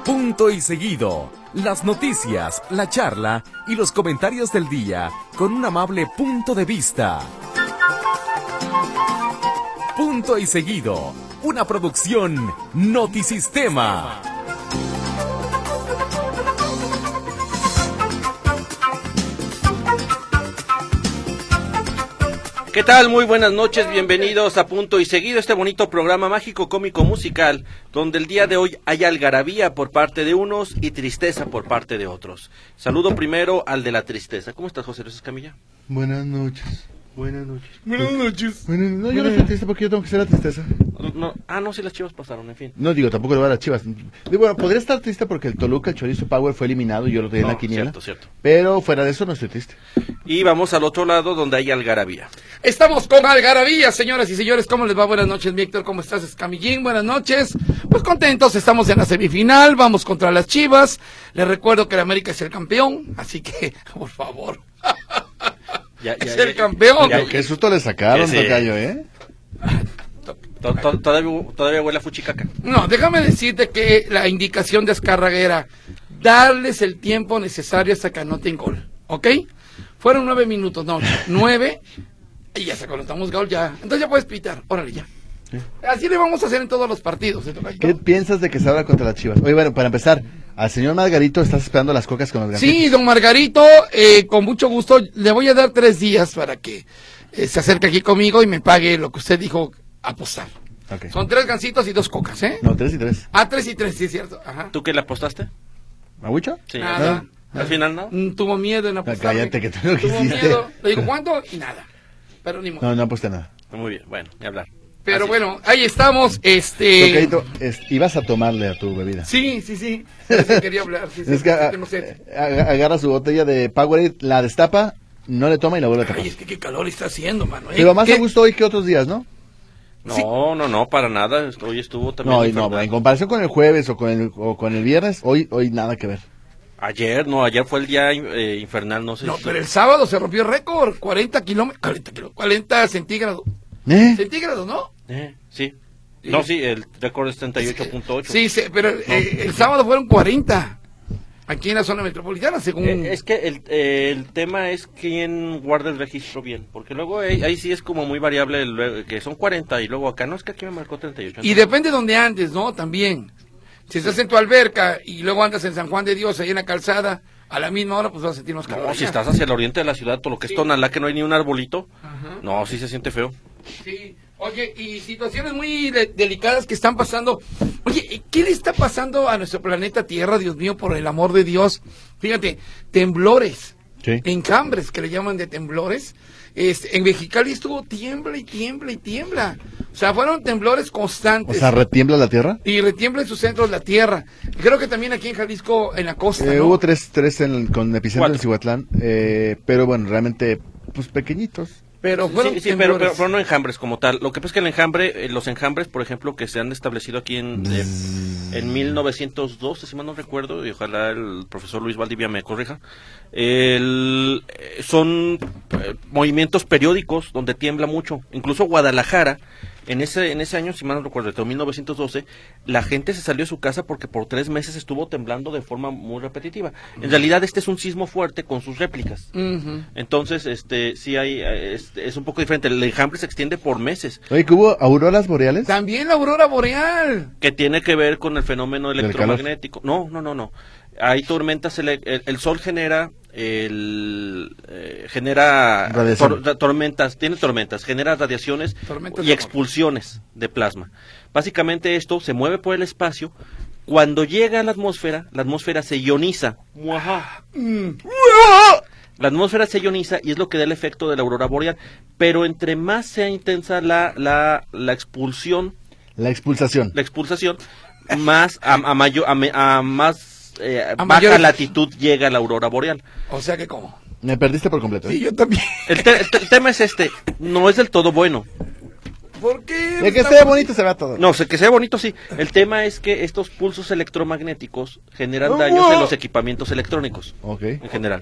Punto y seguido. Las noticias, la charla y los comentarios del día con un amable punto de vista. Punto y seguido. Una producción Notisistema. ¿Qué tal? Muy buenas noches, bienvenidos a Punto y Seguido, este bonito programa mágico, cómico, musical, donde el día de hoy hay algarabía por parte de unos y tristeza por parte de otros. Saludo primero al de la tristeza. ¿Cómo estás, José Luis Escamilla? Buenas noches. Buenas noches. Buenas noches. No, yo no estoy triste porque yo tengo que ser la tristeza. No, sí, las Chivas pasaron, en fin. No, digo, tampoco le va a las Chivas. Bueno, podría estar triste porque el Toluca, el Chorizo Power fue eliminado y yo lo tenía en la quiniela. Cierto. Pero fuera de eso no estoy triste. Y vamos al otro lado donde hay algarabía. Estamos con algarabía, señoras y señores. ¿Cómo les va? Buenas noches, mi Héctor. ¿Cómo estás, Escamillín? Buenas noches. Pues contentos, estamos en la semifinal. Vamos contra las Chivas. Les recuerdo que el América es el campeón. Así que, por favor. Es el campeón. Qué susto le sacaron, tocayo, ¿eh? Todavía huele a fuchicaca. No, déjame decirte que la indicación de Azcárraga era darles el tiempo necesario hasta que anoten gol, ¿ok? Fueron 9 minutos, no, 9, y ya se conectamos gol, ya. Entonces ya puedes pitar, órale, ya. Sí. Así le vamos a hacer en todos los partidos, ¿eh, tocayo? ¿Qué piensas de que se habla contra las Chivas? Oye, bueno, para empezar, al señor Margarito estás esperando las cocas con los grandes. Sí, don Margarito, con mucho gusto, le voy a dar 3 días para que se acerque aquí conmigo y me pague lo que usted dijo apostar. Okay. Son 3 gancitos y 2 cocas, ¿eh? No, 3 y 3. Ah, 3 y 3, sí es cierto. Ajá. ¿Tú qué le apostaste? ¿Maguicho? Sí. Nada. ¿Al final no? Tuvo miedo en apostar. Cállate que tú lo Tuvo quisiste. miedo. Le digo, ¿cuánto? Y nada. Pero ni modo. No aposté nada. Muy bien, bueno, ni hablar. Pero así bueno, ahí estamos, Tocadito, ibas a tomarle a tu bebida. Sí. Pero sí quería hablar. Sí, es que tengo sed. agarra su botella de Powerade, la destapa, no le toma y la vuelve a tapar. Ay, es que qué calor está haciendo, mano. Pero más a gusto hoy que otros días, ¿no? No, para nada. Hoy estuvo también. No, en comparación con el jueves o con el viernes, hoy nada que ver. Ayer fue el día infernal, no sé. No, pero el sábado se rompió el récord, 40 centígrados. Centígrados, ¿no? Sí. No, sí, el récord es 38.8. Sí, pero el sábado fueron 40. Aquí en la zona metropolitana, según... Es que el tema es quién guarda el registro bien, porque luego ahí sí es como muy variable, que son 40 y luego acá, no, es que aquí me marcó 38. Y depende de donde andes, ¿no? También. Si estás en tu alberca y luego andas en San Juan de Dios, ahí en la calzada, a la misma hora, pues vas a sentir más calor. No, si estás hacia el oriente de la ciudad, todo lo que es Tonalá, que no hay ni un arbolito, no, sí se siente feo. Sí. Oye, y situaciones muy delicadas que están pasando. Oye, ¿qué le está pasando a nuestro planeta Tierra, Dios mío, por el amor de Dios? Fíjate, temblores, enjambres, que le llaman de temblores. En Mexicali estuvo tiembla y tiembla. O sea, fueron temblores constantes. O sea, ¿retiembla la tierra? Y retiembla en sus centros la tierra. Creo que también aquí en Jalisco, en la costa, ¿no? Hubo tres con epicentro en Cihuatlán, pero bueno, realmente, pues pequeñitos. Pero fueron pero no enjambres como tal. Lo que pasa es que el enjambre, los enjambres, por ejemplo, que se han establecido aquí en 1912, si mal no recuerdo, y ojalá el profesor Luis Valdivia me corrija, son movimientos periódicos donde tiembla mucho. Incluso Guadalajara, en ese año, si mal no recuerdo, de 1912, la gente se salió de su casa porque por 3 meses estuvo temblando de forma muy repetitiva. En realidad este es un sismo fuerte con sus réplicas. Entonces, sí hay, es un poco diferente. El enjambre se extiende por meses. Oye, ¿que hubo auroras boreales? También la aurora boreal. Que tiene que ver con el fenómeno electromagnético. No. Hay tormentas, el sol genera tormentas, genera radiaciones y expulsiones de plasma. Básicamente esto se mueve por el espacio. Cuando llega a la atmósfera se ioniza. La atmósfera se ioniza y es lo que da el efecto de la aurora boreal. Pero entre más sea intensa la expulsación, más a baja latitud llega la aurora boreal. O sea que ¿cómo? Me perdiste por completo. Sí, yo también. El tema es no es del todo bueno. ¿Por qué? De que sea bonito se va todo. No, que sea bonito sí. El tema es que estos pulsos electromagnéticos generan daños en los equipamientos electrónicos. En general.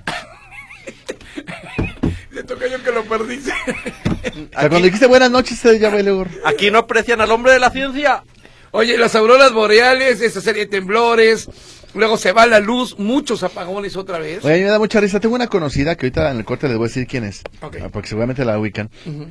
Le toca yo que lo perdiste. O sea, cuando dijiste buenas noches, ya bailé. Aquí no aprecian al hombre de la ciencia. Oye, las auroras boreales, esa serie de temblores, luego se va la luz, muchos apagones otra vez. Oye, a mí me da mucha risa. Tengo una conocida que ahorita en el corte les voy a decir quién es, Okay. porque seguramente la ubican.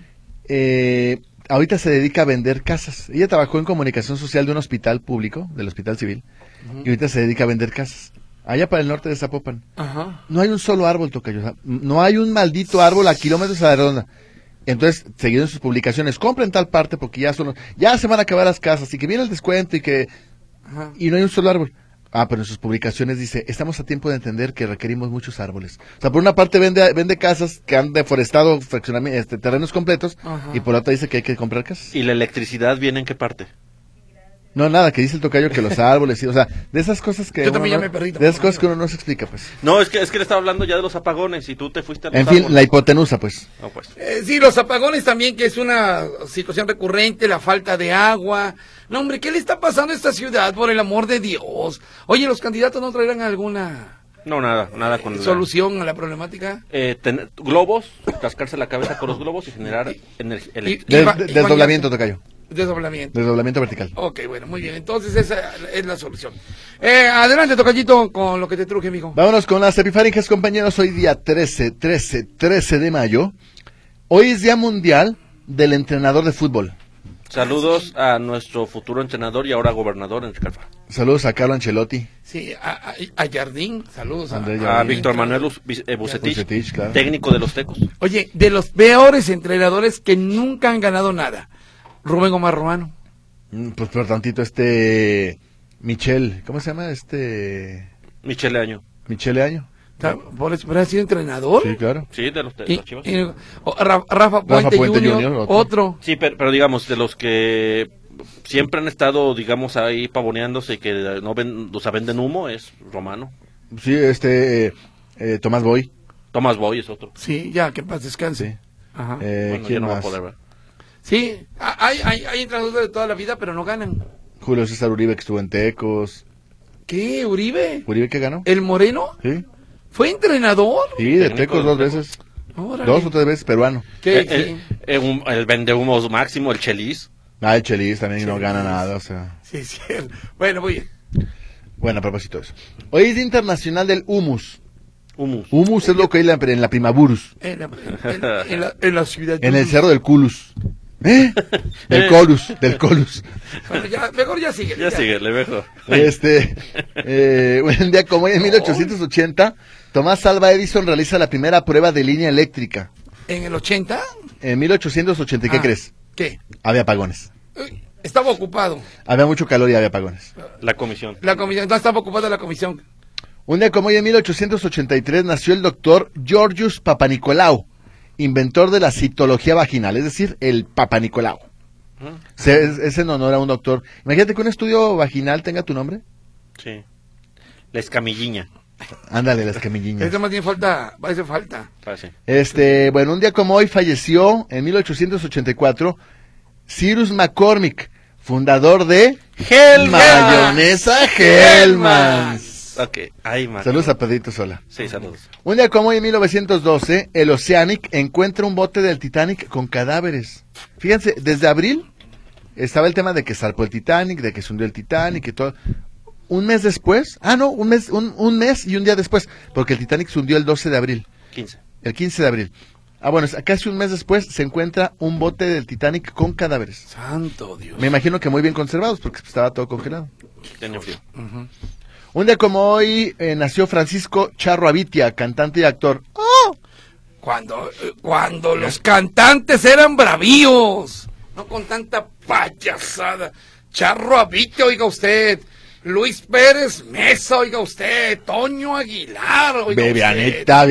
Ahorita se dedica a vender casas. Ella trabajó en comunicación social de un hospital público, del hospital civil, y ahorita se dedica a vender casas. Allá para el norte de Zapopan. Ajá. No hay un solo árbol, tocayo. O sea, no hay un maldito árbol a kilómetros a la redonda. Entonces, seguido en sus publicaciones, compren tal parte porque ya se van a acabar las casas y que viene el descuento Ajá. y no hay un solo árbol. Pero en sus publicaciones dice, estamos a tiempo de entender que requerimos muchos árboles. O sea, por una parte vende casas que han deforestado terrenos completos. Ajá. Y por la otra dice que hay que comprar casas. ¿Y la electricidad viene en qué parte? No, nada, que dice el tocayo que los árboles, o sea, de esas cosas que Yo también uno ya me perdí, de esas cosas que uno no se explica, pues. No, es que le estaba hablando ya de los apagones y tú te fuiste a los En fin, árboles. la hipotenusa, pues. No, pues. Sí, los apagones también, que es una situación recurrente, la falta de agua. No, hombre, ¿qué le está pasando a esta ciudad, por el amor de Dios? Oye, ¿los candidatos no traerán alguna No, nada con solución a la problemática? tener globos, cascarse la cabeza con los globos y generar energía Desdoblamiento, tocayo. Desdoblamiento. Desdoblamiento vertical. Ok, bueno, muy bien. Entonces esa es la solución. Adelante, tocayito, con lo que te truje, mijo. Vámonos con las epifaringes, compañeros. Hoy día 13 de mayo. Hoy es Día Mundial del Entrenador de Fútbol. Saludos a nuestro futuro entrenador y ahora gobernador, Enrique Alfaro. Saludos a Carlo Ancelotti. Sí, a Jardín, saludos Andrés A Jardín. Víctor Manuel Bucetich, Bucetich, claro. técnico de los Tecos. Oye, de los peores entrenadores que nunca han ganado nada, Rubén Omar Romano. Pues por tantito Michel, ¿cómo se llama? Michele Año. Michele Año. ¿Por eso ha sido entrenador? Sí, claro. Sí, de los Y- Chivas. Rafa Puente Jr., Jr., otro. Sí, pero digamos, de los que siempre han estado, digamos, ahí pavoneándose y que no ven, o sea, venden humo, es Romano. Sí, Tomás Boy. Tomás Boy es otro. Sí, ya, que en paz descanse. Sí. Ajá. Bueno, ya ¿Quién no va a más? poder ver. Sí, hay entrenadores de toda la vida, pero no ganan. Julio César Uribe, que estuvo en Tecos. ¿Qué, Uribe? ¿Uribe qué ganó? ¿El Moreno? Sí. ¿Fue entrenador? Sí, de Técnico Tecos de dos Tecos. veces. Órale. 2 o 3 veces peruano. ¿Qué? El vendehumos máximo, el Chelis. El Chelis también no gana nada, o sea. Sí, sí. Bueno, muy bien. Bueno, a propósito de eso. Hoy es Día Internacional del Humus. Humus. Humus es lo que hay en la Primaburus. En la ciudad. En el cerro del Culus. Del Colus. Bueno, mejor ya sigue. Ya sigue, le dejo. Un día como hoy, en 1880, Tomás Alva Edison realiza la primera prueba de línea eléctrica. ¿En el 80? En 1880, ¿qué crees? ¿Qué? Había apagones. Estaba ocupado. Había mucho calor y había apagones. La comisión. La comisión, entonces estaba ocupada la comisión. Un día como hoy, en 1883, nació el doctor Georgius Papanicolaou, inventor de la citología vaginal, es decir, el Papanicolaou. Es en honor a un doctor. Imagínate que un estudio vaginal tenga tu nombre. Sí. La escamilliña. Ándale, las camilliñas. Eso más bien falta, parece falta. Parece. Bueno, un día como hoy falleció, en 1884, Cyrus McCormick, fundador de Mayonesa Hellmann's. Ok, ahí más. Saludos a Pedrito Sola. Sí, saludos. Un día como hoy, en 1912, el Oceanic encuentra un bote del Titanic con cadáveres. Fíjense, desde abril estaba el tema de que zarpó el Titanic, de que se hundió el Titanic y todo. Un mes después, un mes y un día después, porque el Titanic se hundió el 12 de abril. 15. El 15 de abril. Bueno, casi un mes después se encuentra un bote del Titanic con cadáveres. Santo Dios. Me imagino que muy bien conservados porque estaba todo congelado. Tenía frío. Un día como hoy nació Francisco Charro Avitia, cantante y actor. ¡Oh! Cuando los cantantes eran bravíos, no con tanta payasada. Charro Avitia, oiga usted. Luis Pérez Mesa, oiga usted. Toño Aguilar, oiga Vivianita.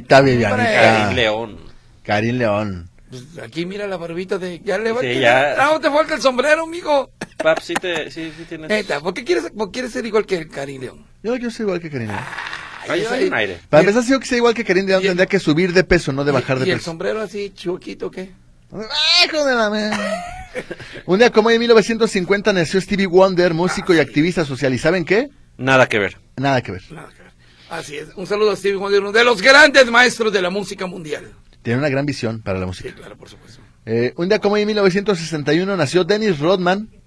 León. Karin León. Pues aquí mira la barbita de... Ya le va Sí, ya. No, te falta el sombrero, mijo. Pap, sí tienes. Neta, ¿por qué quieres ser igual que Karin León? Yo soy igual que Karin León. Ahí hay un aire. Para empezar, si yo que sea igual que Karin León, tendría que subir de peso, no de bajar de ¿Y el peso. sombrero así, chuequito, qué? ¡Hijo de la Un día como hoy, en 1950, nació Stevie Wonder, músico y activista social. ¿Y saben qué? Nada que ver. Nada que ver. Nada que ver. Así es. Un saludo a Stevie Wonder, uno de los grandes maestros de la música mundial. Tiene una gran visión para la música. Sí, claro, por supuesto. Un día como hoy, en 1961, nació Dennis Rodman,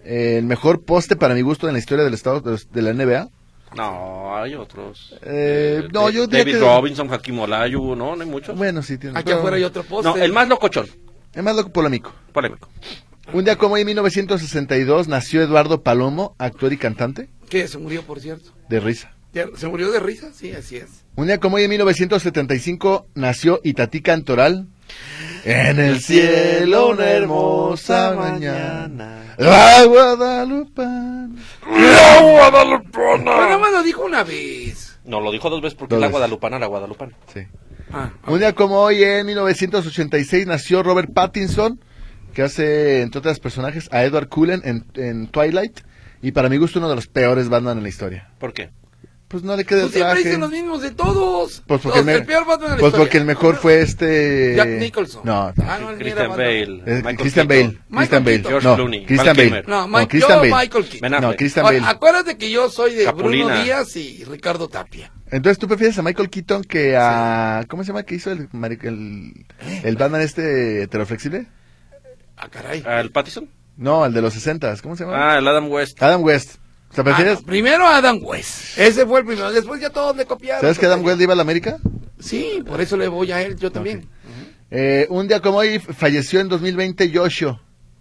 El mejor poste para mi gusto en la historia del estado de la NBA. No, hay otros. No, yo diría David que... Robinson, Hakeem Olajuwon, no hay muchos. Bueno, sí, tiene. Aquí afuera hay otro poste. No, el más locochón. Es más loco polémico. Polémico. Un día como hoy, en 1962, nació Eduardo Palomo, actor y cantante. Que se murió, por cierto. De risa. ¿Se murió de risa? Sí, así es. Un día como hoy, en 1975, nació Itatí Cantoral. En el cielo una hermosa mañana. La Guadalupana. ¡La Guadalupana! Pero nada más lo dijo una vez. No, lo dijo 2 veces porque Dos la veces. Guadalupana. Sí. Ah, Un día como hoy, en 1986, nació Robert Pattinson, que hace, entre otros personajes, a Edward Cullen en Twilight. Y para mi gusto, uno de los peores Batman en la historia. ¿Por qué? Pues no le queda el pues siempre traje. dicen los mismos de todos. Pues porque, El peor Batman de la pues historia. porque el mejor fue Jack Nicholson. No, Ah, no, el mío Christian era Batman. Bale. Michael Christian Keaton, Bale. Michael Christian Bale. Keaton. George No, Clooney, Christian Val Bale. Kilmer. No, Christian yo Bale. Michael Keaton. Ben Affleck. No, Christian Ahora, Bale. acuérdate que yo soy de Capulina. Bruno Díaz y Ricardo Tapia. Entonces, ¿tú prefieres a Michael Keaton que a... ¿Cómo se llama? ¿Que hizo el Batman heteroflexible? Ah, caray. ¿Al Pattinson? No, el de los 60. ¿Cómo se llama? Ah, el Adam West. Adam West. O sea, ¿prefieres? No, primero Adam West. Ese fue el primero. Después ya todos le copiaron. ¿Sabes que Adam West iba a la América? Sí, por eso le voy a él, yo también. Un día como hoy falleció en 2020 Yoshio.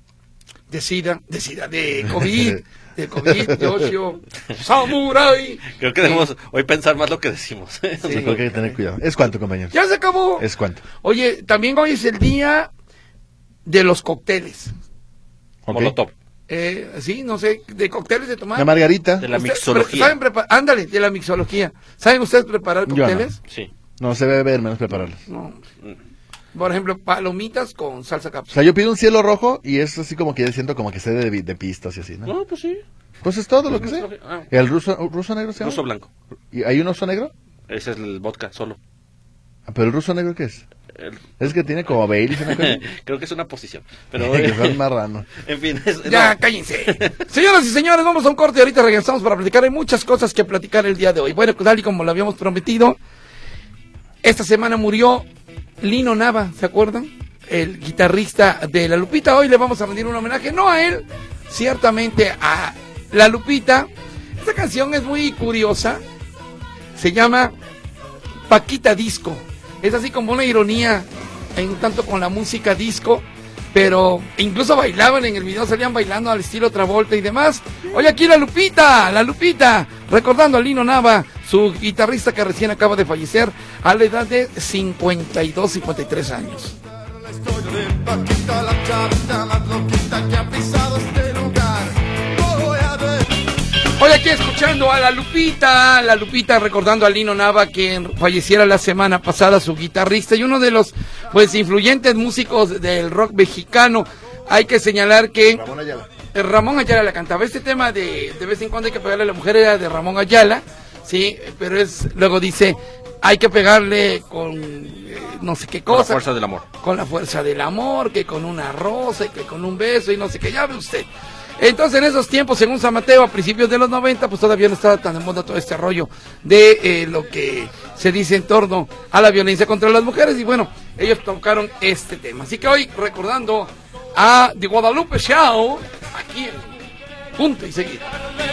De COVID. De COVID, Yoshio. Samurai. Creo que debemos hoy pensar más lo que decimos. Sí, porque hay que tener cuidado. ¿Es cuánto, compañeros? Ya se acabó. ¿Es cuánto? Oye, también hoy es el día de los cócteles. Ok. Molotov. Sí, no sé, de cócteles de tomar. La margarita. De la ¿Ustedes mixología. ¿Saben ándale, de la mixología. ¿Saben ustedes preparar Yo no. cócteles? Sí. No se debe ver, menos prepararlos. No. Por ejemplo, palomitas con salsa O cápsula. sea, yo pido un cielo rojo y es así como que yo siento como que sé de pistas y así, ¿no? No, pues sí. Pues es todo lo que sé. Ah. ¿El ruso negro se llama? Ruso blanco. ¿Y hay un oso negro? Ese es el vodka solo. Ah, ¿pero el ruso negro qué es? El- Es que tiene como Baileys una cosa. Creo que es una posición. Pero, Que son marranos. en fin. Ya, no. cállense. Señoras y señores, vamos a un corte y ahorita regresamos para platicar. Hay muchas cosas que platicar el día de hoy. Bueno, tal y como lo habíamos prometido, esta semana murió Lino Nava, ¿se acuerdan? El guitarrista de La Lupita. Hoy le vamos a rendir un homenaje, no a él, ciertamente a La Lupita. Esta canción es muy curiosa. Se llama Paquita Disco. Es así como una ironía en tanto con la música disco, pero incluso bailaban en el video, salían bailando al estilo Travolta y demás. Hoy aquí La Lupita, recordando a Lino Nava, su guitarrista que recién acaba de fallecer a la edad de 53 años. La historia de Paquita, la chavita más loquita que ha pisado este lugar. Voy a ver. Hoy aquí escuchando a La Lupita recordando a Lino Nava, quien falleciera la semana pasada, su guitarrista y uno de los pues influyentes músicos del rock mexicano. Hay que señalar que Ramón Ayala la cantaba. Este tema de vez en cuando hay que pegarle a la mujer era de Ramón Ayala, sí, pero luego dice hay que pegarle con no sé qué Con cosa. la fuerza del amor. Con la fuerza del amor, que con una rosa y que con un beso y no sé qué, ya ve usted. Entonces en esos tiempos, según San Mateo, a principios de los 90, pues todavía no estaba tan de moda todo este rollo de lo que se dice en torno a la violencia contra las mujeres y bueno, ellos tocaron este tema. Así que hoy recordando a The Guadalupe Show, aquí en Punto y Seguida.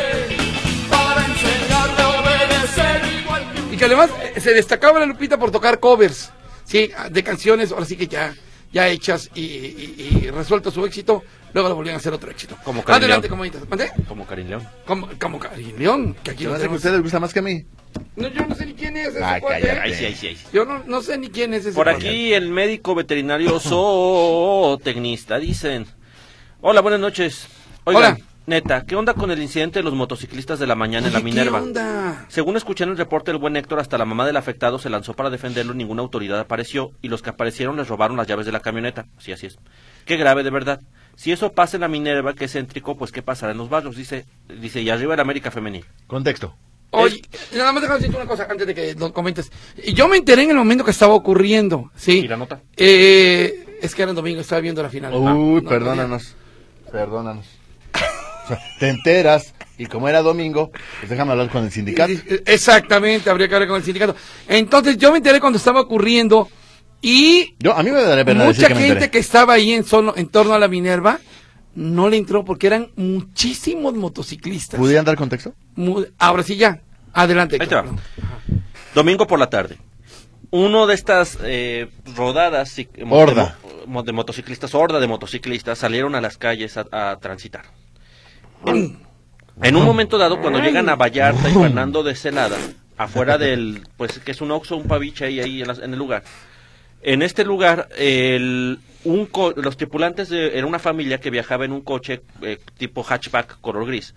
Para enseñarle a obedecer igual que Y que además se destacaba La Lupita por tocar covers, sí, de canciones, ahora sí que ya hechas y resuelto su éxito, luego lo volvían a hacer otro éxito. Como Karin Adelante, León. como ¿mandé? Como Karin León. Como Karin León, que aquí Se lo me hace que a tenemos. ustedes les gusta más que a mí. No, yo no sé ni quién es ese Ay, cuate. cállate. Ahí sí. Yo no sé ni quién es ese Por cuate. aquí el médico veterinario zootecnista dicen: hola, buenas noches. Oigan, Hola. neta, ¿qué onda con el incidente de los motociclistas de la mañana en la Oye, Minerva? ¿qué onda? Según escuché en el reporte del buen Héctor, hasta la mamá del afectado se lanzó para defenderlo y ninguna autoridad apareció, y los que aparecieron les robaron las llaves de la camioneta. Sí, así es. Qué grave, de verdad. Si eso pasa en la Minerva, que es céntrico, pues qué pasará en los barrios, dice, y arriba el América femenil. Contexto. Oye, nada más déjame decirte una cosa antes de que lo comentes. Yo me enteré en el momento que estaba ocurriendo, ¿sí? ¿Y la nota? Es que era el domingo, estaba viendo la final. Uy, No, perdónanos. Perdónanos. O sea, te enteras y como era domingo, pues déjame hablar con el sindicato. Exactamente, habría que hablar con el sindicato. Entonces yo me enteré cuando estaba ocurriendo y A mí me daré pena decir mucha que me gente enteré. que estaba ahí en torno a la Minerva no le entró porque eran muchísimos motociclistas. ¿Pudieran dar contexto? Ahora sí ya, adelante. Ahí te va. Domingo por la tarde. Uno de estas rodadas de motociclistas, horda de motociclistas, salieron a las calles a transitar. En un momento dado, cuando llegan a Vallarta y Fernando de Celada, afuera del, pues que es un Oxxo, un Paviche ahí en el lugar. En este lugar, los tripulantes era una familia que viajaba en un coche tipo hatchback color gris.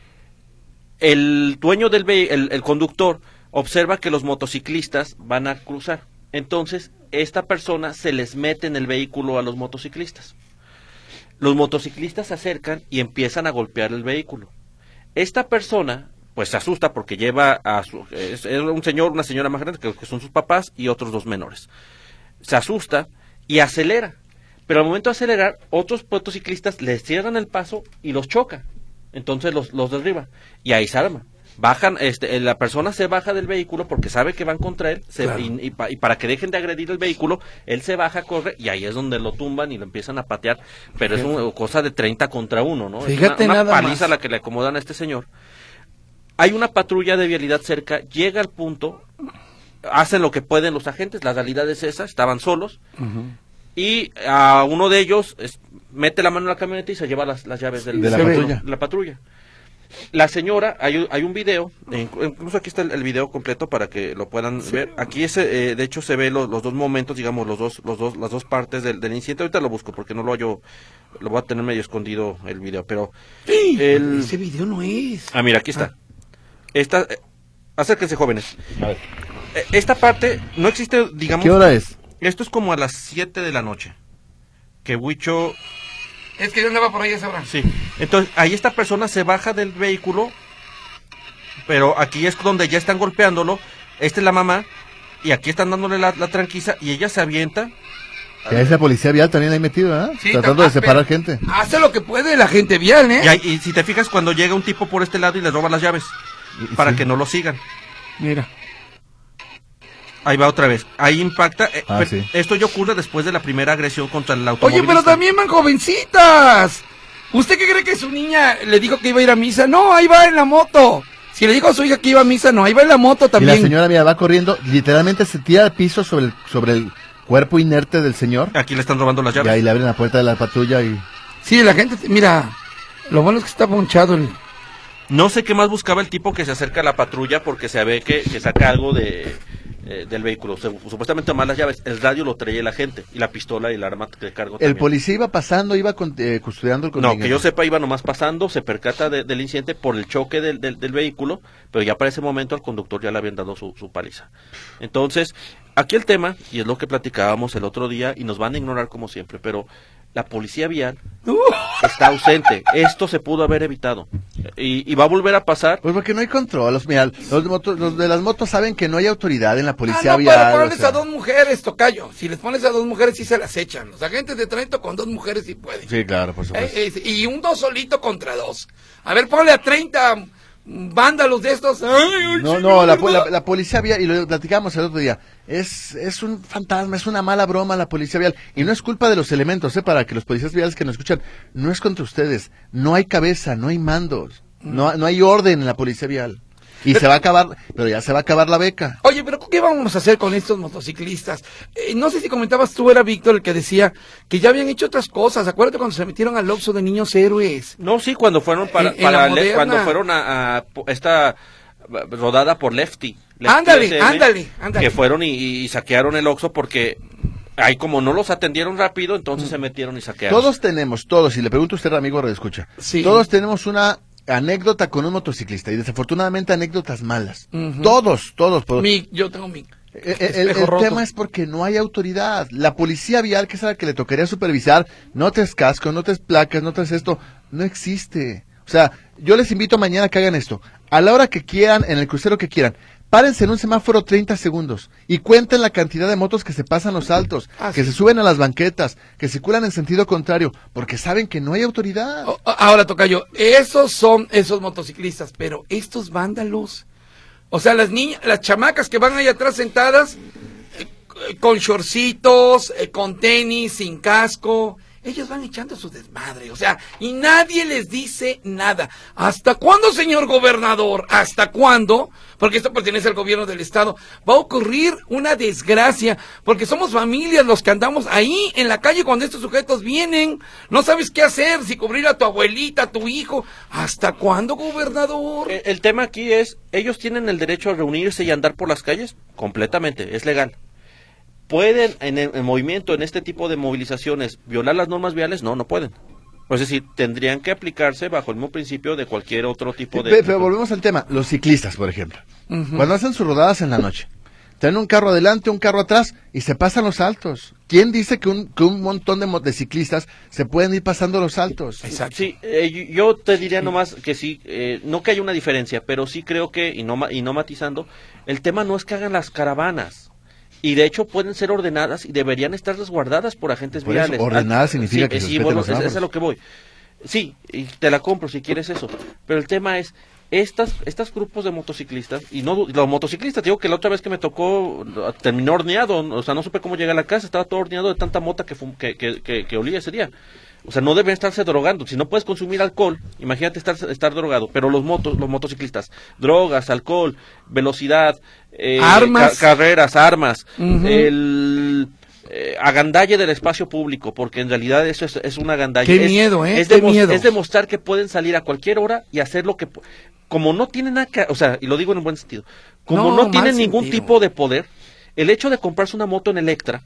El dueño el conductor, observa que los motociclistas van a cruzar. Entonces, esta persona se les mete en el vehículo a los motociclistas. Los motociclistas se acercan y empiezan a golpear el vehículo. Esta persona, pues se asusta porque lleva es un señor, una señora más grande, que son sus papás, y otros 2 menores. Se asusta y acelera. Pero al momento de acelerar, otros motociclistas les cierran el paso y los choca. Entonces los derriba. Y ahí se arma. Bajan, la persona se baja del vehículo porque sabe que van contra él, claro. y para que dejen de agredir el vehículo, él se baja, corre, y ahí es donde lo tumban y lo empiezan a patear, pero fíjate. Es una cosa de 30 contra 1, ¿no? Fíjate, es una más. paliza la que le acomodan a este señor. Hay una patrulla de vialidad cerca, llega al punto, hacen lo que pueden los agentes, la realidad es esa, estaban solos, y a uno de ellos mete la mano en la camioneta y se lleva las llaves de la patrulla. La señora, hay un video, incluso aquí está el video completo para que lo puedan ver. Aquí de hecho se ve los 2 momentos, digamos, las dos partes del incidente. Ahorita lo busco porque no lo voy a tener medio escondido el video, pero ese video no es. Mira, aquí está. Acérquense, jóvenes. A ver. Esta parte no existe, digamos. ¿Qué hora es? Esto es como a las 7 de la noche. Que Huicho... Es que yo andaba por ahí esa hora. Sí. Entonces, ahí esta persona se baja del vehículo, pero aquí es donde ya están golpeándolo. Esta es la mamá, y aquí están dándole la tranquiza, y ella se avienta. Que esa policía vial también ahí metido, ¿verdad? Sí, tratando de separar gente. Hace lo que puede la gente vial, ¿eh? Y si te fijas, cuando llega un tipo por este lado y le roba las llaves, para que no lo sigan. Mira. Ahí va otra vez. Ahí impacta. Sí. Esto ya ocurre después de la primera agresión contra el automovilista. Oye, pero también van jovencitas. ¿Usted qué cree que su niña le dijo que iba a ir a misa? No, ahí va en la moto. Si le dijo a su hija que iba a misa, no, ahí va en la moto también. Y la señora, mira, va corriendo, literalmente se tira al piso sobre el cuerpo inerte del señor. Aquí le están robando las llaves. Y ahí le abren la puerta de la patrulla y... Sí, la gente, mira, lo bueno es que está ponchado el... No sé qué más buscaba el tipo que se acerca a la patrulla porque se ve que saca algo del vehículo. Supuestamente más las llaves, el radio lo traía la gente, y la pistola y el arma de cargo también. ¿El policía iba pasando, iba custodiando el contingente? No, que yo sepa, iba nomás pasando, se percata del incidente por el choque del vehículo, pero ya para ese momento al conductor ya le habían dado su paliza. Entonces, aquí el tema, y es lo que platicábamos el otro día, y nos van a ignorar como siempre, pero la policía vial está ausente. Esto se pudo haber evitado. Y va a volver a pasar. Pues porque no hay control. Mira, los de las motos saben que no hay autoridad en la policía vial. Pero pones a 2 mujeres, tocayo. Si les pones a 2 mujeres, sí se las echan. Los agentes de tránsito con 2 mujeres sí pueden. Sí, claro, por supuesto. Y un 2 solito contra 2. A ver, ponle a 30 vándalos de estos. No, la policía vial, y lo platicamos el otro día, es un fantasma, es una mala broma la policía vial, y no es culpa de los elementos, para que los policías viales que nos escuchan, no es contra ustedes, no hay cabeza, no hay mandos, no hay orden en la policía vial. Y se va a acabar, pero ya se va a acabar la beca. Oye, pero ¿qué vamos a hacer con estos motociclistas? No sé si comentabas tú, era Víctor el que decía que ya habían hecho otras cosas. Acuérdate cuando se metieron al Oxxo de Niños Héroes. No, sí, cuando fueron cuando fueron a esta rodada por Lefty. Ándale. Que fueron y saquearon el Oxxo porque ahí como no los atendieron rápido, entonces se metieron y saquearon. Todos, y le pregunto a usted, amigo Radio Escucha, sí. Todos tenemos una anécdota con un motociclista, y desafortunadamente anécdotas malas. Todos. Yo tengo mi... El tema es porque no hay autoridad. La policía vial, que es la que le tocaría supervisar, no traes casco, no traes placas, no traes esto, no existe. O sea, yo les invito mañana que hagan esto. A la hora que quieran, en el crucero que quieran, párense en un semáforo 30 segundos y cuenten la cantidad de motos que se pasan los altos, que se suben a las banquetas, que circulan en sentido contrario, porque saben que no hay autoridad. Ahora, tocayo, esos son esos motociclistas, pero estos vándalos, o sea, las niñas, las chamacas que van ahí atrás sentadas, con shortcitos, con tenis, sin casco, ellos van echando su desmadre, o sea, y nadie les dice nada. ¿Hasta cuándo, señor gobernador? ¿Hasta cuándo? Porque esto pertenece al gobierno del estado. Va a ocurrir una desgracia, porque somos familias los que andamos ahí en la calle cuando estos sujetos vienen. No sabes qué hacer, si cubrir a tu abuelita, a tu hijo. ¿Hasta cuándo, gobernador? El tema aquí es, ellos tienen el derecho a reunirse y andar por las calles, completamente, es legal. ¿Pueden en movimiento, en este tipo de movilizaciones, violar las normas viales? No, no pueden. Es decir, tendrían que aplicarse bajo el mismo principio de cualquier otro tipo de... Pero volvemos al tema, los ciclistas, por ejemplo. Cuando hacen sus rodadas en la noche, traen un carro adelante, un carro atrás, y se pasan los altos. ¿Quién dice que un montón de ciclistas se pueden ir pasando los altos? Exacto. Sí, yo te diría nomás que sí, no que haya una diferencia, pero sí creo que, y no matizando, el tema no es que hagan las caravanas. Y de hecho pueden ser ordenadas y deberían estar resguardadas por agentes Por eso, viales. ordenadas significa que se sí, respeten bueno, los semáforos. es a lo que voy. Sí, y te la compro si quieres eso. Pero el tema es, estas grupos de motociclistas, y no los motociclistas, digo que la otra vez que me tocó, terminó horneado, o sea, no supe cómo llegar a la casa, estaba todo horneado de tanta mota que olía ese día. O sea, no deben estarse drogando. Si no puedes consumir alcohol, imagínate estar drogado. Pero los motociclistas, drogas, alcohol, velocidad, armas, carreras, armas, Uh-huh. Agandalle del espacio público, porque en realidad eso es una agandalle. Qué miedo, es miedo. Es demostrar que pueden salir a cualquier hora y hacer lo que... Como no tienen nada que... O sea, y lo digo en un buen sentido. Como no tienen ningún tipo de poder, el hecho de comprarse una moto en Electra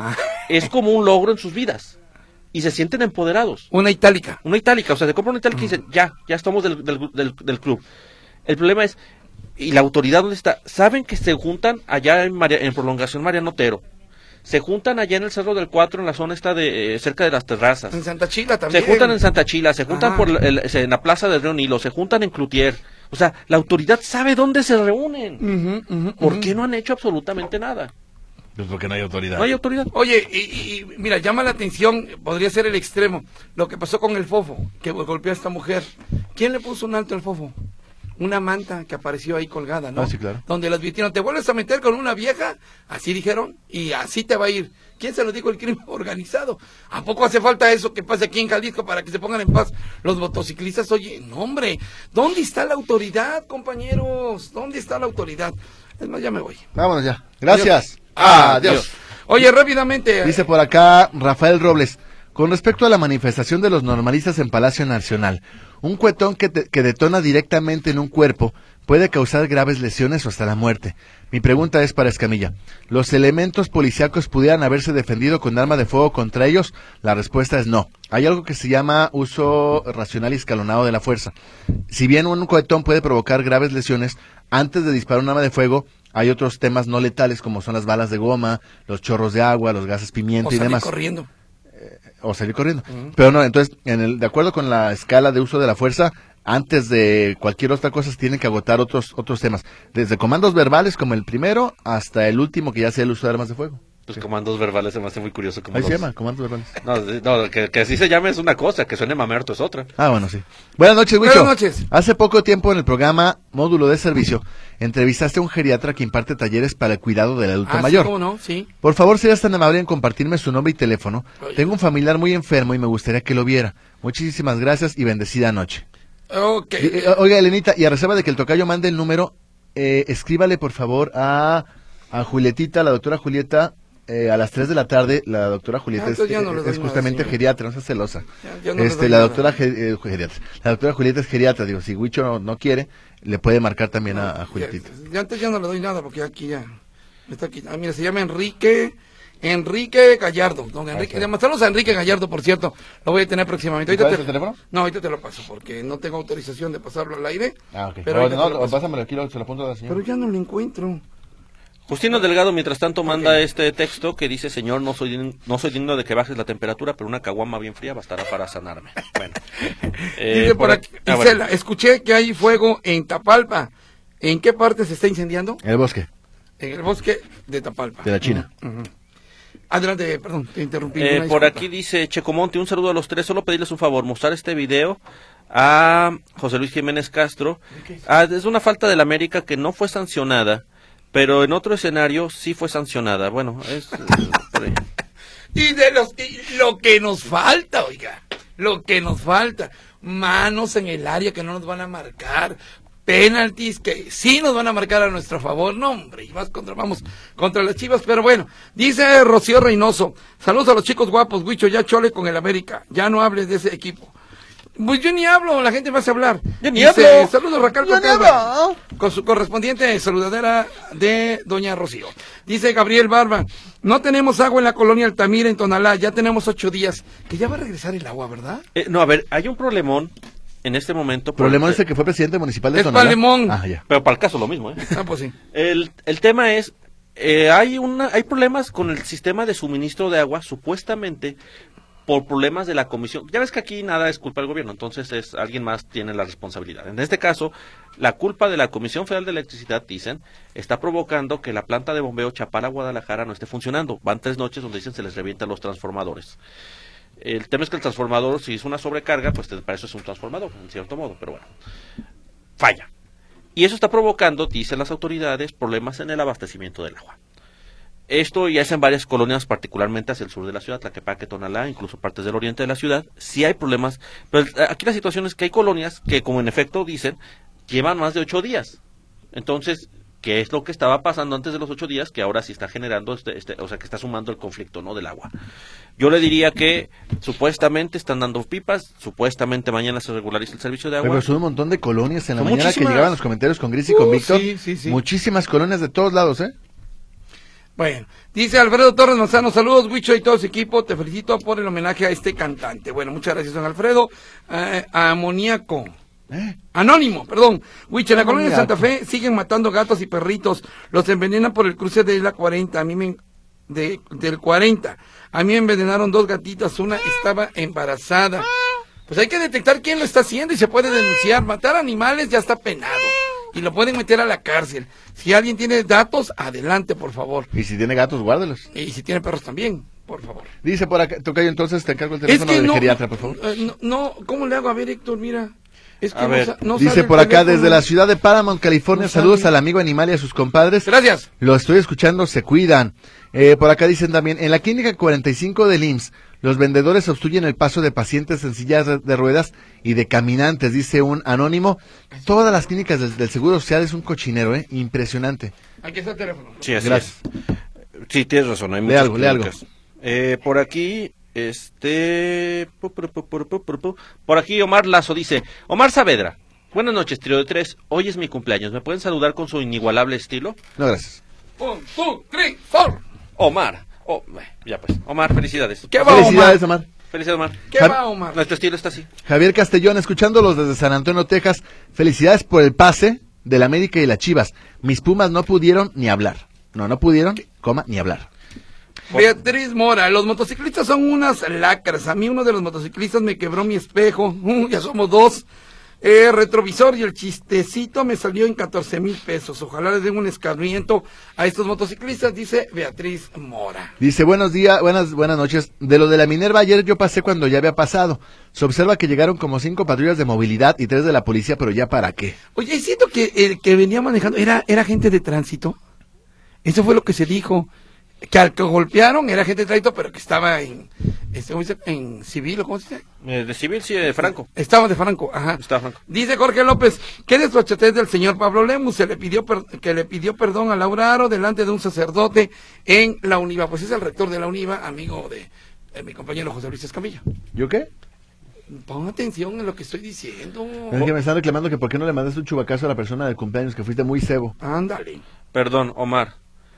es como un logro en sus vidas. Y se sienten empoderados. Una itálica, o sea, se compran una itálica y dicen, ya estamos del club. El problema es, ¿y la autoridad dónde está? Saben que se juntan allá en Prolongación Mariano Otero, se juntan allá en el Cerro del Cuatro, en la zona esta de cerca de las terrazas. en Santa Chila también. Se juntan en Santa Chila, se juntan en la plaza del Río Nilo, se juntan en Cloutier. O sea, la autoridad sabe dónde se reúnen. ¿Por qué no han hecho absolutamente nada? Pues porque no hay autoridad. No hay autoridad. Oye, y mira, llama la atención, podría ser el extremo, lo que pasó con el Fofo, que golpeó a esta mujer. ¿Quién le puso un alto al Fofo? Una manta que apareció ahí colgada, ¿no? Ah, sí, claro. Donde las advirtieron, te vuelves a meter con una vieja, así dijeron, y así te va a ir. ¿Quién se lo dijo? El crimen organizado. ¿A poco hace falta eso que pase aquí en Jalisco para que se pongan en paz los motociclistas? Oye, no, hombre, ¿dónde está la autoridad, compañeros? ¿Dónde está la autoridad? Es más, ya me voy. Vámonos ya. Gracias. Adiós. Oye, rápidamente. Dice por acá Rafael Robles, con respecto a la manifestación de los normalistas en Palacio Nacional, un cuetón que detona directamente en un cuerpo puede causar graves lesiones o hasta la muerte. Mi pregunta es para Escamilla, ¿los elementos policíacos pudieran haberse defendido con arma de fuego contra ellos? La respuesta es no. Hay algo que se llama uso racional y escalonado de la fuerza. Si bien un cuetón puede provocar graves lesiones, antes de disparar un arma de fuego, hay otros temas no letales como son las balas de goma, los chorros de agua, los gases pimienta y demás. O salir corriendo. Pero no, entonces, de acuerdo con la escala de uso de la fuerza, antes de cualquier otra cosa se tienen que agotar otros temas. Desde comandos verbales como el primero hasta el último que ya sea el uso de armas de fuego. Los comandos verbales se me hace muy curioso. Ahí se llama, comandos verbales. No, que así se llame es una cosa, que suene mamerto es otra. Ah, bueno, sí. Buenas noches, Huicho. Buenas noches. Hace poco tiempo en el programa Módulo de Servicio, entrevistaste a un geriatra que imparte talleres para el cuidado del adulto mayor. Sí, ¿cómo no? Sí. Por favor, serías tan amable en compartirme su nombre y teléfono. Tengo un familiar muy enfermo y me gustaría que lo viera. Muchísimas gracias y bendecida noche. Okay. Oiga, Elenita, y a reserva de que el tocayo mande el número, escríbale por favor a Julietita, la doctora Julieta, a las 3 de la tarde. La doctora Julieta es justamente geriatra, no seas celosa. La doctora Julieta es geriatra, digo, si Huicho no quiere, le puede marcar también a Julietita. Antes ya no le doy nada porque aquí ya me está quitando. Mira, se llama Enrique Gallardo. Don Enrique, saludos a Enrique Gallardo, por cierto. Lo voy a tener próximamente. ¿Cuál es el teléfono? No, ahorita te lo paso porque no tengo autorización de pasarlo al aire. Ah, ok. Pero pásamelo aquí, se lo apunto a la señora. Pero ya no lo encuentro. Justino Delgado, mientras tanto, manda este texto que dice: señor, no soy digno de que bajes la temperatura, pero una caguama bien fría bastará para sanarme. Bueno. Dice por aquí, Isela, escuché que hay fuego en Tapalpa. ¿En qué parte se está incendiando? En el bosque. En el bosque de Tapalpa. De la China. Adelante, perdón, te interrumpí. Por aquí dice Checomonte, un saludo a los tres, solo pedirles un favor, mostrar este video a José Luis Jiménez Castro. Es una falta de la América que no fue sancionada, pero en otro escenario sí fue sancionada. Bueno, es por ahí. Y lo que nos falta, oiga, lo que nos falta, manos en el área que no nos van a marcar, penaltis que sí nos van a marcar a nuestro favor, no hombre, y vamos contra las Chivas, pero bueno, dice Rocío Reynoso, saludos a los chicos guapos, Huicho, ya chole con el América, ya no hables de ese equipo. Pues yo ni hablo, la gente me hace hablar. Yo ni Dice, hablo. saludos Raquel Cocalva, con su correspondiente saludadera de doña Rocío. Dice Gabriel Barba, no tenemos agua en la colonia Altamira en Tonalá, ya tenemos 8 días, que ya va a regresar el agua, ¿verdad? No, a ver, hay un problemón en este momento. Problemón ese que fue presidente municipal de Es Tonalá. Palemón. Ah, ya. Pero para el caso lo mismo, ¿eh? Ah, pues sí. El tema es, hay problemas con el sistema de suministro de agua, supuestamente por problemas de la comisión. Ya ves que aquí nada es culpa del gobierno, entonces alguien más tiene la responsabilidad. En este caso, la culpa de la Comisión Federal de Electricidad, dicen, está provocando que la planta de bombeo Chapala-Guadalajara no esté funcionando. Van 3 noches donde dicen se les revientan los transformadores. El tema es que el transformador, si es una sobrecarga, pues para eso es un transformador, en cierto modo, pero bueno, falla. Y eso está provocando, dicen las autoridades, problemas en el abastecimiento del agua. Esto ya es en varias colonias, particularmente hacia el sur de la ciudad, Tlaquepaque, Tonalá, incluso partes del oriente de la ciudad. Sí hay problemas, pero aquí la situación es que hay colonias que, como en efecto dicen, llevan más de 8 días. Entonces, ¿qué es lo que estaba pasando antes de los 8 días? Que ahora sí está generando, o sea, que está sumando el conflicto, ¿no?, del agua. Yo le diría que supuestamente están dando pipas, supuestamente mañana se regulariza el servicio de agua. Pero son un montón de colonias en la Son mañana muchísimas. que llegaban los comentarios con Gris y con Víctor. Sí. Muchísimas colonias de todos lados, ¿eh? Bueno, dice Alfredo Torres Manzano, saludos Huicho y todo su equipo, te felicito por el homenaje a este cantante. Bueno, muchas gracias, don Alfredo. Amoníaco. Anónimo, perdón. Huicho, en la colonia de Santa Fe siguen matando gatos y perritos, los envenenan por el cruce de la 40, del 40. A mí me envenenaron 2 gatitas, una estaba embarazada. Pues hay que detectar quién lo está haciendo y se puede denunciar. Matar animales ya está penado y lo pueden meter a la cárcel. Si alguien tiene datos, adelante, por favor. Y si tiene gatos, guárdelos. Y si tiene perros también, por favor. Dice por acá, Tocayo, entonces te encargo el teléfono del geriatra, por favor. No, ¿cómo le hago? A ver, Héctor, mira. Es que A ver, no Dice sale el por acá, teléfono. desde la ciudad de Paramount, California, No sale. saludos al amigo Animal y a sus compadres. Gracias. Lo estoy escuchando, se cuidan. Por acá dicen también, en la clínica 45 del IMSS, los vendedores obstruyen el paso de pacientes en sillas de ruedas y de caminantes, dice un anónimo. Todas las clínicas del Seguro Social es un cochinero, impresionante. Aquí está el teléfono. Sí, así Gracias. es. Sí, tienes razón, hay Lee muchas algo. clínicas. Por aquí, por aquí Omar Lazo dice, Omar Saavedra, buenas noches, trío de 3, hoy es mi cumpleaños, ¿me pueden saludar con su inigualable estilo? No, gracias. 1, 2, 3, 4. Omar, ya pues, Omar, felicidades. ¿Qué va, Felicidades, Omar? Omar. Felicidades, Omar. ¿Qué va, Omar? Nuestro estilo está así. Javier Castellón, escuchándolos desde San Antonio, Texas. Felicidades por el pase de la América y las Chivas. Mis Pumas no pudieron ni hablar. No pudieron, ni hablar. Beatriz Mora, los motociclistas son unas lacras. A mí uno de los motociclistas me quebró mi espejo. Ya somos 2. Retrovisor y el chistecito me salió en 14,000 pesos. Ojalá les den un escarmiento a estos motociclistas, dice Beatriz Mora. Dice, buenos días, buenas noches. De lo de la Minerva ayer yo pasé cuando ya había pasado. Se observa que llegaron como 5 patrullas de movilidad y 3 de la policía, pero ya para qué. Oye, siento que el que venía manejando era agente de tránsito. Eso fue lo que se dijo. Que al que golpearon era agente de tránsito, pero que estaba en civil, ¿o cómo se dice? De civil, sí, de Franco. Estaba de Franco, ajá. Estaba Franco. Dice Jorge López, ¿qué desfachatez del señor Pablo Lemus? Que le pidió perdón a Laura Aro delante de un sacerdote en la UNIVA. Pues es el rector de la UNIVA, amigo de mi compañero José Luis Escamilla. ¿Yo qué? Pon atención en lo que estoy diciendo. Es que me están reclamando que por qué no le mandaste un chubacazo a la persona del cumpleaños, que fuiste muy cebo. Ándale. Perdón, Omar.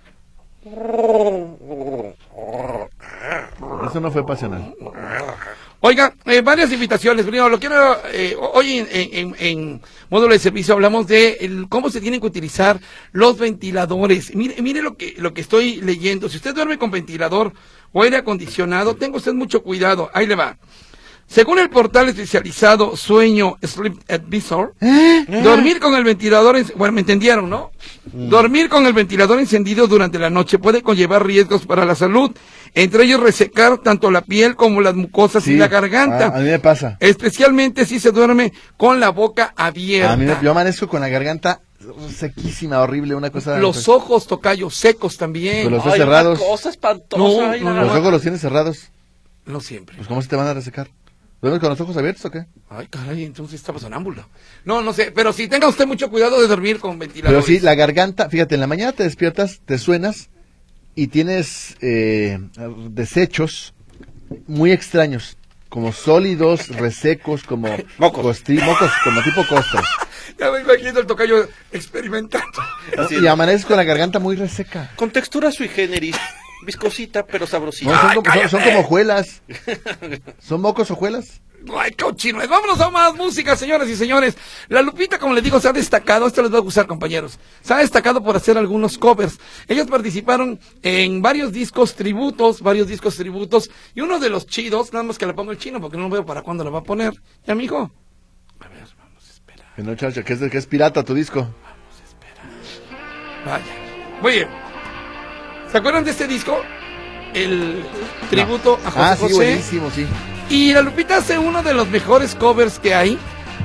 Eso no fue pasional. Oiga, varias invitaciones. Primero, lo quiero, hoy en módulo de servicio hablamos de cómo se tienen que utilizar los ventiladores. Mire lo que estoy leyendo. Si usted duerme con ventilador o aire acondicionado, tenga usted mucho cuidado. Ahí le va. Según el portal especializado Sueño Sleep Advisor, dormir con el ventilador, bueno, me entendieron, ¿no? Dormir con el ventilador encendido durante la noche puede conllevar riesgos para la salud, entre ellos resecar tanto la piel como las mucosas y la garganta. A mí me pasa. Especialmente si se duerme con la boca abierta. Yo amanezco con la garganta sequísima, horrible, una cosa. Los ojos, tocayo, secos también. Con los ojos Ay, cerrados. una cosa espantosa. No, ay, no, nada Los más. ojos los tienes cerrados. No siempre. Pues ¿cómo se te van a resecar? ¿Duermes con los ojos abiertos o qué? Ay, caray, entonces estaba sonámbulo. No sé, pero sí, tenga usted mucho cuidado de dormir con Pero ventiladores. sí, la garganta, fíjate, en la mañana te despiertas, te suenas y tienes desechos muy extraños, como sólidos, resecos, como Mocos. mocos, como tipo costras. Ya me imagino el tocayo experimentando. Así Y es. amaneces con la garganta muy reseca. Con textura sui generis, viscosita, pero No, sabrosita. son como hojuelas. ¿Son mocos hojuelas? Ay, cochino. Vámonos a más música, señoras y señores. La Lupita, como les digo, se ha destacado, esto les va a gustar, compañeros. Se ha destacado por hacer algunos covers. Ellos participaron en varios discos tributos, y uno de los chidos, nada más que le pongo el chino, porque no veo para cuándo lo va a poner. ¿Ya, amigo? A ver, vamos a esperar. Que no, chacho, que es pirata tu disco. Vaya. Muy bien. ¿Se acuerdan de este disco? El tributo a José Sí, José. buenísimo, sí. Y la Lupita hace uno de los mejores covers que hay.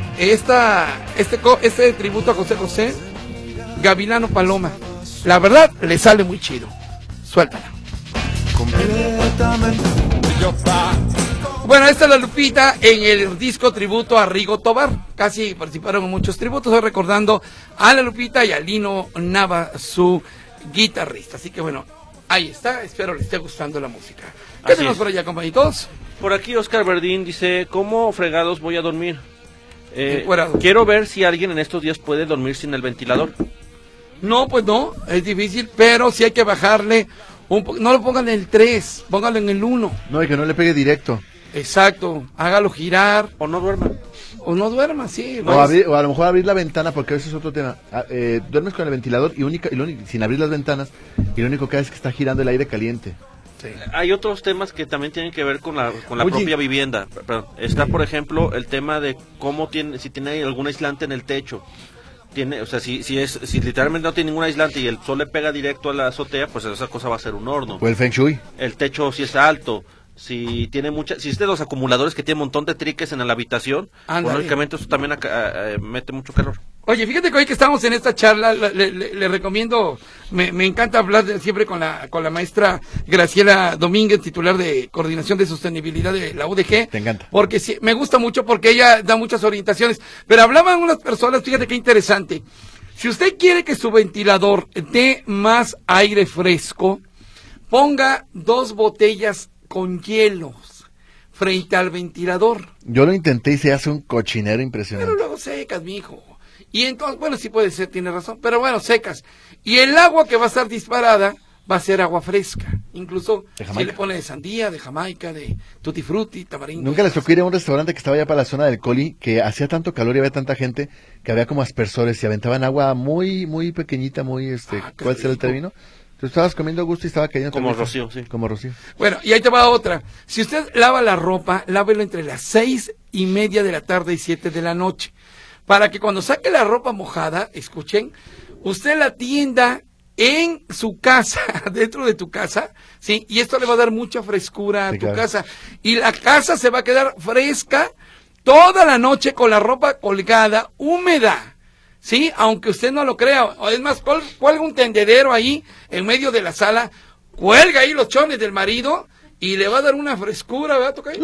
Este tributo a José José, Gavilano Paloma. La verdad, le sale muy chido. Suéltala. Bueno, esta es la Lupita en el disco tributo a Rigo Tobar. Casi participaron en muchos tributos, hoy recordando a la Lupita y a Lino Nava, su guitarrista. Así que bueno, ahí está, espero les esté gustando la música. ¿Qué Así tenemos es. por allá, compañitos? Por aquí Oscar Verdín dice, ¿cómo fregados voy a dormir? Encuerado. Quiero ver si alguien en estos días puede dormir sin el ventilador. No, pues no, es difícil, pero sí hay que bajarle no lo pongan en el 3, póngalo en el 1. No, y que no le pegue directo. Exacto, hágalo girar, O no duerma. o no duerma, sí. O a lo mejor abrir la ventana, porque ese es otro tema. Duermes con el ventilador y sin abrir las ventanas, y lo único que hace es que está girando el aire caliente. Sí. Hay otros temas que también tienen que ver con la Oye. propia vivienda. Perdón. Está, por ejemplo, el tema de si tiene algún aislante en el techo. O sea, si literalmente no tiene ningún aislante y el sol le pega directo a la azotea, pues esa cosa va a ser un horno. O el Feng Shui. El techo si es alto, si es de los acumuladores que tiene un montón de triques en la habitación, Ándale. pues, lógicamente eso también mete mucho calor. Oye, fíjate que hoy que estamos en esta charla, le recomiendo, me encanta hablar siempre con la maestra Graciela Domínguez, titular de Coordinación de Sostenibilidad de la UDG. Te encanta. Porque sí, me gusta mucho porque ella da muchas orientaciones. Pero hablaban unas personas, fíjate qué interesante. Si usted quiere que su ventilador dé más aire fresco, ponga 2 botellas con hielos frente al ventilador. Yo lo intenté y se hace un cochinero impresionante. Pero luego secas, mijo. Y entonces, bueno, sí puede ser, tiene razón, pero bueno, secas. Y el agua que va a estar disparada va a ser agua fresca. Incluso De si Jamaica. le pone de sandía, de Jamaica, de tutti frutti, tamarindo. Nunca les tocó ir a un restaurante que estaba allá para la zona del Coli, que hacía tanto calor y había tanta gente que había como aspersores y aventaban agua muy, muy pequeñita, muy, qué ¿cuál será el rico. término? Tú estabas comiendo a gusto y estaba cayendo. Como también. rocío, sí. Como rocío. Bueno, y ahí te va otra. Si usted lava la ropa, lávelo entre las 6:30 de la tarde y 7 de la noche. Para que cuando saque la ropa mojada, escuchen, usted la tienda en su casa, dentro de tu casa, ¿sí? Y esto le va a dar mucha frescura a Sí, tu claro. casa. Y la casa se va a quedar fresca toda la noche con la ropa colgada, húmeda, ¿sí? Aunque usted no lo crea. O es más, cuelga un tendedero ahí en medio de la sala, cuelga ahí los chones del marido y le va a dar una frescura, ¿verdad, Tocayo?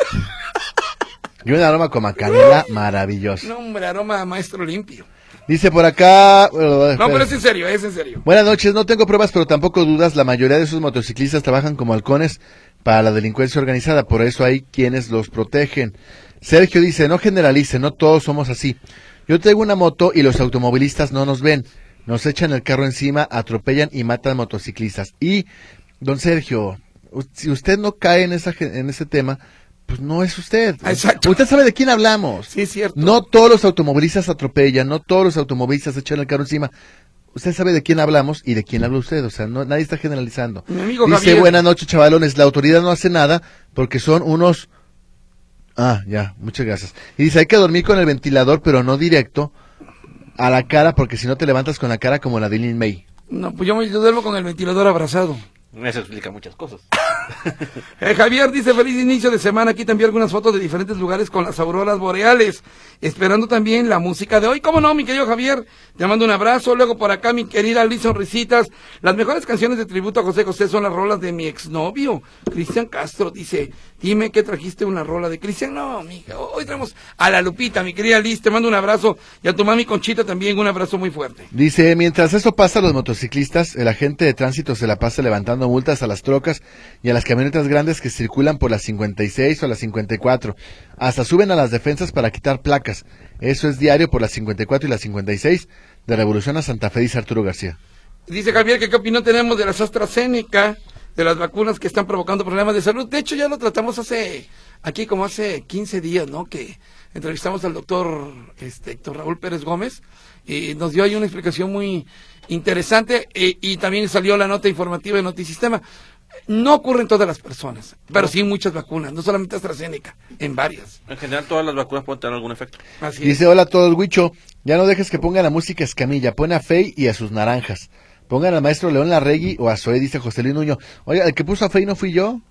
Y un aroma como a canela maravilloso. No, hombre, aroma maestro limpio. Dice por acá... No, pero es en serio, es en serio. Buenas noches, no tengo pruebas, pero tampoco dudas. La mayoría de esos motociclistas trabajan como halcones para la delincuencia organizada, por eso hay quienes los protegen. Sergio dice, no generalice, no todos somos así. Yo traigo una moto y los automovilistas no nos ven. Nos echan el carro encima, atropellan y matan motociclistas. Y, don Sergio, si usted no cae en ese tema, pues no es usted. Exacto. Usted sabe de quién hablamos. Sí, es cierto. No todos los automovilistas atropellan, no todos los automovilistas echan el carro encima. Usted sabe de quién hablamos y de quién habla usted, o sea, nadie está generalizando. Mi amigo Dice, Javier. buenas noches, chavalones, la autoridad no hace nada porque son unos... Ah, ya, muchas gracias. Y dice, hay que dormir con el ventilador, pero no directo a la cara, porque si no te levantas con la cara como la de Lin May. No, pues yo duermo con el ventilador abrazado. Eso explica muchas cosas. Javier dice, feliz inicio de semana, aquí también algunas fotos de diferentes lugares con las auroras boreales, esperando también la música de hoy. ¿Cómo no, mi querido Javier? Te mando un abrazo. Luego por acá, mi querida Liz Sonrisitas, las mejores canciones de tributo a José José son las rolas de mi exnovio, Cristian Castro. Dice, dime que trajiste una rola de Cristian. No, mija, hoy traemos a la Lupita, mi querida Liz, te mando un abrazo, y a tu mami Conchita también un abrazo muy fuerte. Dice, mientras eso pasa, los motociclistas, el agente de tránsito se la pasa levantando multas a las trocas y a las camionetas grandes que circulan por las 56 o las 54. Hasta suben a las defensas para quitar placas. Eso es diario por las 54 y las 56 de Revolución a Santa Fe, dice Arturo García. Dice Javier que qué opinión tenemos de las AstraZeneca, de las vacunas que están provocando problemas de salud. De hecho, ya lo tratamos hace 15 días, ¿no? Que entrevistamos al doctor Héctor Raúl Pérez Gómez y nos dio ahí una explicación muy interesante, y también salió la nota informativa de Notisistema. No ocurre en todas las personas, pero sí en muchas vacunas, no solamente AstraZeneca, en varias. En general, todas las vacunas pueden tener algún efecto. Así Dice, hola a todos, Huicho, ya no dejes que pongan la música Escamilla, pon a Fey y a sus naranjas. Pongan al maestro León Larregui o a Zoé, dice José Luis Nuño. Oiga, el que puso a Fey no fui yo.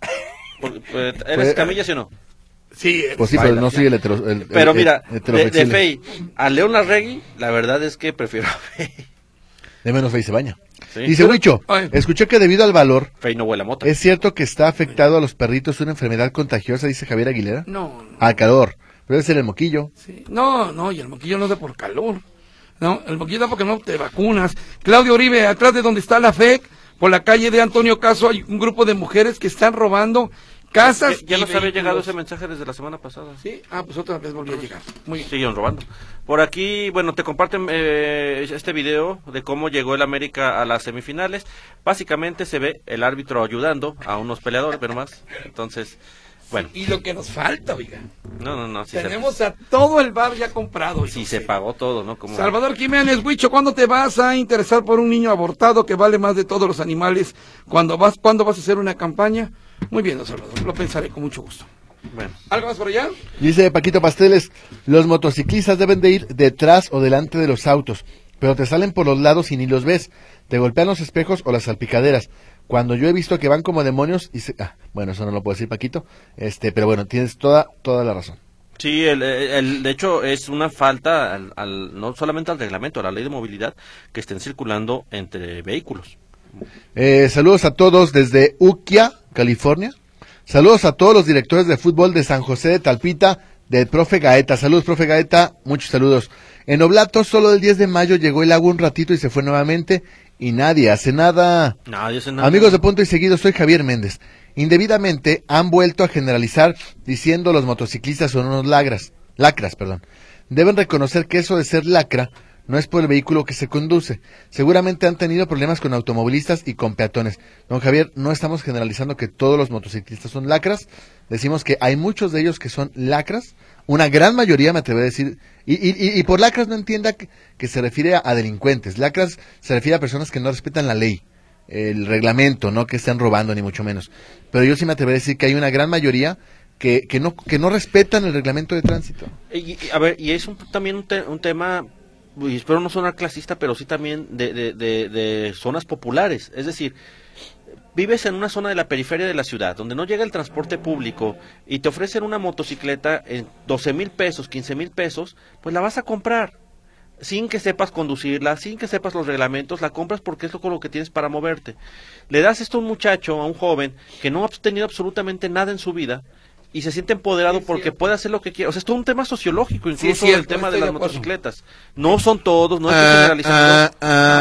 ¿Eres Camilla, sí o no? Sí, Pues sí, pero no soy el Pero mira, de heteroflexible. Fey a León Larregui, la verdad es que prefiero a Fey. De menos Fey se baña. Sí. Dice Huicho, escuché que debido al valor, Fey no huele a mota. ¿es cierto que está afectado a los perritos una enfermedad contagiosa, dice Javier Aguilera? No. Al calor, pero debe ser el moquillo. Sí. No, y el moquillo no da por calor. No, el moquillo da porque no te vacunas. Claudio Uribe, atrás de donde está la FEC, por la calle de Antonio Caso, hay un grupo de mujeres que están robando casas. Ya y nos había vehículos. llegado ese mensaje desde la semana pasada. Sí, pues otra vez volvió a llegar. Muy bien. Siguen robando. Por aquí, bueno, te comparten este video de cómo llegó el América a las semifinales. Básicamente se ve el árbitro ayudando a unos peleadores, pero más. Entonces, bueno. Y lo que nos falta, oiga. No. Sí Tenemos a todo el bar ya comprado. sí se pagó todo, ¿no? Como... Salvador Jiménez, Huicho, ¿cuándo te vas a interesar por un niño abortado que vale más de todos los animales? ¿Cuándo vas a hacer una campaña? Muy bien, don Salvador, lo pensaré con mucho gusto. Bueno. ¿Algo más por allá? Dice Paquito Pasteles, los motociclistas deben de ir detrás o delante de los autos, pero te salen por los lados y ni los ves, te golpean los espejos o las salpicaderas. Cuando yo he visto que van como demonios y bueno, eso no lo puedo decir, Paquito, pero bueno, tienes toda la razón. Sí, de hecho es una falta no solamente al reglamento, a la ley de movilidad, que estén circulando entre vehículos. Saludos a todos desde Ukiah, California. Saludos a todos los directores de fútbol de San José de Talpita, del profe Gaeta. Saludos, profe Gaeta, muchos saludos. En Oblato, solo el 10 de mayo llegó el agua un ratito y se fue nuevamente, y nadie hace nada. Nadie hace nada. Amigos de Punto y Seguido, soy Javier Méndez. Indebidamente han vuelto a generalizar diciendo los motociclistas son unos lacras. Deben reconocer que eso de ser lacra no es por el vehículo que se conduce. Seguramente han tenido problemas con automovilistas y con peatones. Don Javier, no estamos generalizando que todos los motociclistas son lacras. Decimos que hay muchos de ellos que son lacras. Una gran mayoría, me atrevo a decir. Y por lacras no entienda que se refiere a delincuentes. Lacras se refiere a personas que no respetan la ley, el reglamento, no que estén robando ni mucho menos. Pero yo sí me atrevo a decir que hay una gran mayoría que no respetan el reglamento de tránsito. Y es también un tema... Y espero no sonar clasista, pero sí también de zonas populares. Es decir, vives en una zona de la periferia de la ciudad, donde no llega el transporte público y te ofrecen una motocicleta en 12,000 pesos, 15,000 pesos, pues la vas a comprar. Sin que sepas conducirla, sin que sepas los reglamentos, la compras porque es lo que tienes para moverte. Le das esto a un muchacho, a un joven, que no ha tenido absolutamente nada en su vida, y se siente empoderado porque puede hacer lo que quiera. O sea, es todo un tema sociológico, incluso el tema de las motocicletas. No son todos, no estoy generalizando.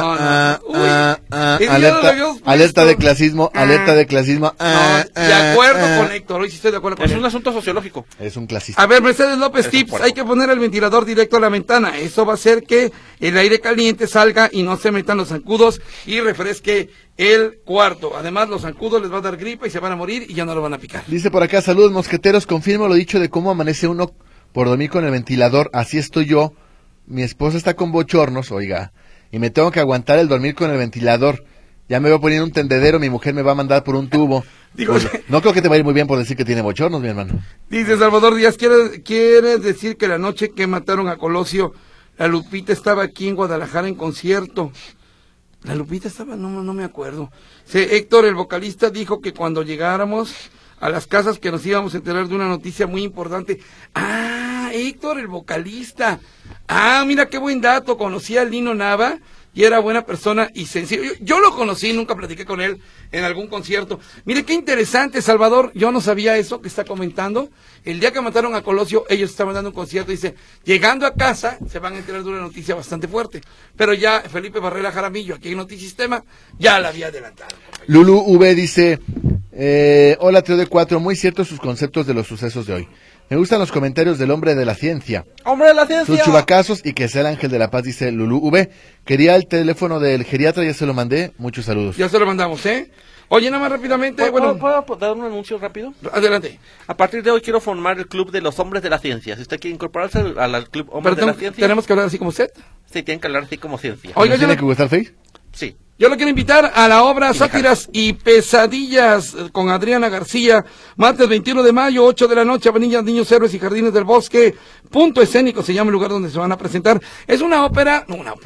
Alerta de clasismo, alerta de clasismo. De acuerdo con Héctor, hoy sí estoy de acuerdo con Es él. un asunto sociológico. Es un clasista. A ver, Mercedes López Es un Tips, puerco. hay que poner el ventilador directo a la ventana. Eso va a hacer que el aire caliente salga y no se metan los zancudos y refresque el cuarto. Además, los zancudos les va a dar gripa y se van a morir y ya no lo van a picar. Dice por acá, saludos mosqueteros, confirmo lo dicho de cómo amanece uno por dormir con el ventilador, así estoy yo, mi esposa está con bochornos, oiga, y me tengo que aguantar el dormir con el ventilador, ya me voy a poner un tendedero, mi mujer me va a mandar por un tubo. Digo, Pues, no creo que te vaya a ir muy bien por decir que tiene bochornos, mi hermano. Dice Salvador Díaz, ¿quiere decir que la noche que mataron a Colosio, la Lupita estaba aquí en Guadalajara en concierto? La Lupita estaba, no me acuerdo. Sí, Héctor, el vocalista, dijo que cuando llegáramos a las casas que nos íbamos a enterar de una noticia muy importante. Ah, Héctor, el vocalista. Ah, mira qué buen dato. Conocí a Lino Nava y era buena persona y sencillo. Yo lo conocí, nunca platiqué con él en algún concierto. Mire qué interesante, Salvador. Yo no sabía eso que está comentando. El día que mataron a Colosio, ellos estaban dando un concierto y dice, llegando a casa, se van a enterar de una noticia bastante fuerte. Pero ya Felipe Barrera Jaramillo, aquí en Noticistema, ya la había adelantado. Lulu V dice, hola Trio de 4, muy ciertos sus conceptos de los sucesos de hoy. Me gustan los comentarios del hombre de la ciencia. ¡Hombre de la ciencia! Sus chubacazos y que sea el ángel de la paz, dice Lulu V. Quería el teléfono del geriatra, ya se lo mandé. Muchos saludos. Ya se lo mandamos, ¿eh? Oye, nada más rápidamente, ¿Puedo dar un anuncio rápido? Adelante. A partir de hoy quiero formar el club de los hombres de la ciencia. Si usted quiere incorporarse al club hombres de la ciencia. ¿Tenemos que hablar así como usted? Sí, tienen que hablar así como ciencia. Oiga, ¿Tiene que gustar Face? Sí. Yo lo quiero invitar a la obra Sátiras y Pesadillas con Adriana García, martes 21 de mayo, 8 de la noche, Avenida Niños Héroes y Jardines del Bosque, Punto Escénico se llama el lugar donde se van a presentar. Es una obra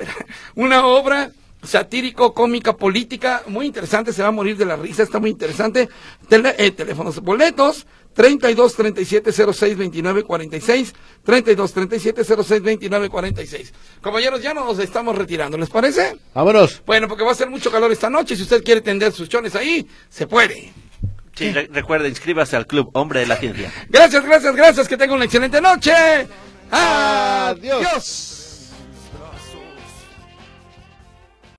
satírico, cómica, política, muy interesante, se va a morir de la risa, está muy interesante. Teléfonos, boletos, 32 37 06 29 46, 32 37 06 29 46. Compañeros, ya nos estamos retirando, ¿les parece? Vámonos. Bueno, porque va a ser mucho calor esta noche, si usted quiere tender sus chones ahí, se puede. Sí, recuerde, inscríbase al club Hombre de la Ciencia. Gracias, que tenga una excelente noche. Adiós.